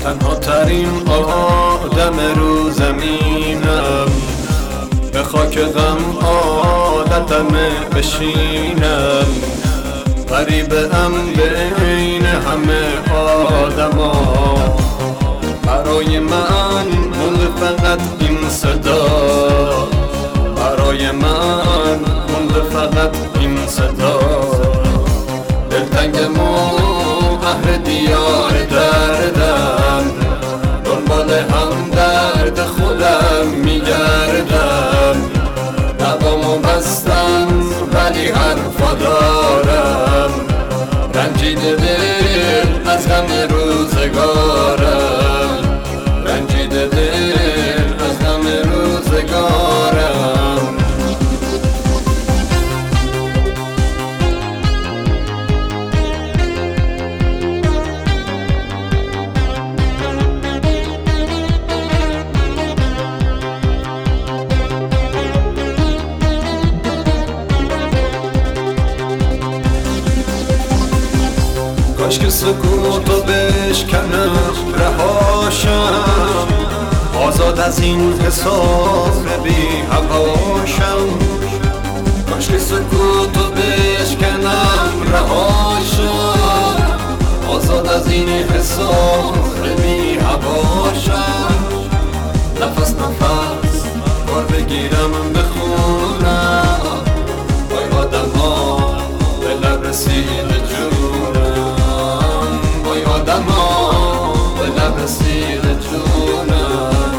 تنها ترین آدم رو زمینم، به خاک غم عادتم بشینم. غریبم بین همه آدما، برای من مونده فقط این صدا، برای من مونده فقط این صدا. دلتنگم و اهل دیار دردم، دنبال هم درد خودم میگردم. لبامو بستم ولی حرفا دارم، رنجیده دل از غم روزگارم، رنجیده دل از غم روزگارم. کاش که سکوتو بشکنم رهاشم، آزاد از این حساب بی هواشم. کاش که سکوتو بشکنم رهاشم، آزاد از این حساب بی هواشم. نفس نفس کار بگیرم بخونم، وای آدم ها به لب رسیده جونم، وای آدم ها به لب رسیده جونم.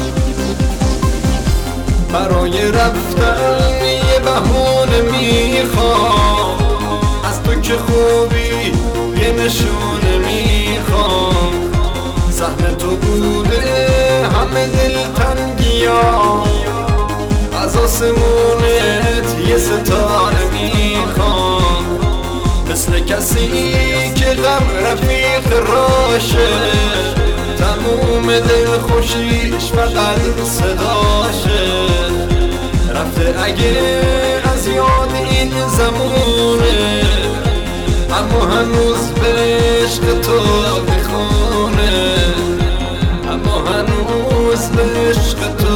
برای رفتن یه بهونه میخوام، از تو که خوبی یه نشونه میخوام. سهم تو بوده همه دلتنگیام، از آسمونت یه ستاره میخوام. مثل کسی که غم رفیق راشه، تموم دل خوشیش فقط صداشه. رفته اگه از یاد این زمونه، اما هنوز به عشق تو میخونه، اما هنوز به عشق تو